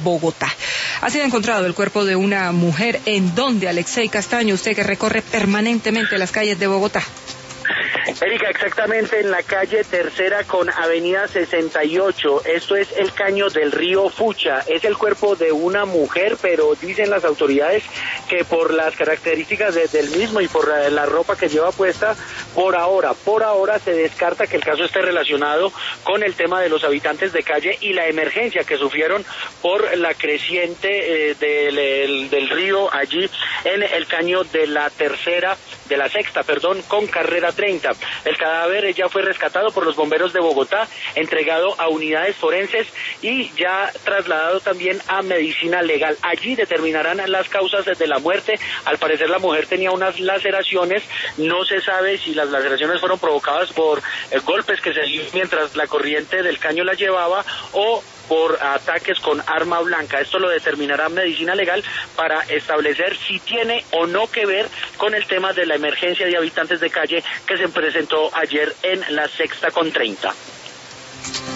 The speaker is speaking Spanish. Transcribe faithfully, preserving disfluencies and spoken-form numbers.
Bogotá. Ha sido encontrado el cuerpo de una mujer. ¿En dónde, Alexei Castaño, usted que recorre permanentemente las calles de Bogotá? Erika, exactamente en la calle Tercera con Avenida sesenta y ocho, esto es el caño del río Fucha, es el cuerpo de una mujer, pero dicen las autoridades que por las características de, del mismo y por la, la ropa que lleva puesta, por ahora, por ahora se descarta que el caso esté relacionado con el tema de los habitantes de calle y la emergencia que sufrieron por la creciente eh, del, el, del río allí en el caño de la Tercera, de la Sexta, perdón, con Carrera treinta. El cadáver ya fue rescatado por los bomberos de Bogotá, entregado a unidades forenses y ya trasladado también a medicina legal. Allí determinarán las causas de la muerte. Al parecer la mujer tenía unas laceraciones, no se sabe si las laceraciones fueron provocadas por eh, golpes que se dio mientras la corriente del caño la llevaba o por ataques con arma blanca. Esto lo determinará medicina legal para establecer si tiene o no que ver con el tema de la emergencia de habitantes de calle que se presentó ayer en la Sexta con treinta.